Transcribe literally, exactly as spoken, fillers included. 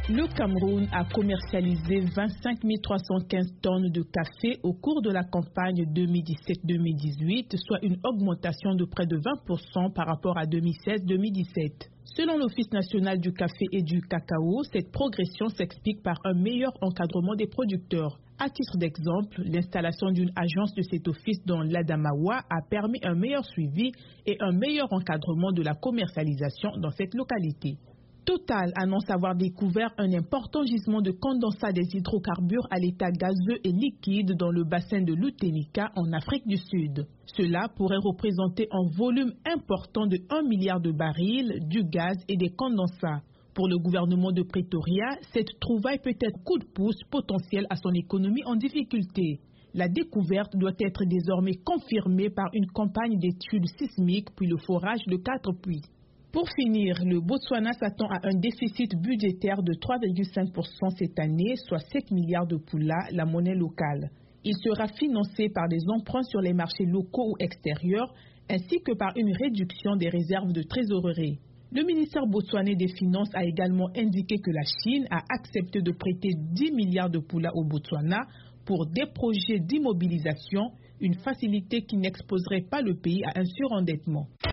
Le Cameroun a commercialisé vingt-cinq mille trois cent quinze tonnes de café au cours de la campagne deux mille dix-sept deux mille dix-huit, soit une augmentation de près de vingt pour cent par rapport à deux mille seize deux mille dix-sept. Selon l'Office national du café et du cacao, cette progression s'explique par un meilleur encadrement des producteurs. À titre d'exemple, l'installation d'une agence de cet office dans l'Adamawa a permis un meilleur suivi et un meilleur encadrement de la commercialisation dans cette localité. Total annonce avoir découvert un important gisement de condensat des hydrocarbures à l'état gazeux et liquide dans le bassin de l'Utenika en Afrique du Sud. Cela pourrait représenter un volume important de un milliard de barils, du gaz et des condensats. Pour le gouvernement de Pretoria, cette trouvaille peut être coup de pouce potentiel à son économie en difficulté. La découverte doit être désormais confirmée par une campagne d'études sismiques puis le forage de quatre puits. Pour finir, le Botswana s'attend à un déficit budgétaire de trois virgule cinq pour cent cette année, soit sept milliards de pula, la monnaie locale. Il sera financé par des emprunts sur les marchés locaux ou extérieurs, ainsi que par une réduction des réserves de trésorerie. Le ministère botswanais des Finances a également indiqué que la Chine a accepté de prêter dix milliards de pula au Botswana pour des projets d'immobilisation, une facilité qui n'exposerait pas le pays à un surendettement.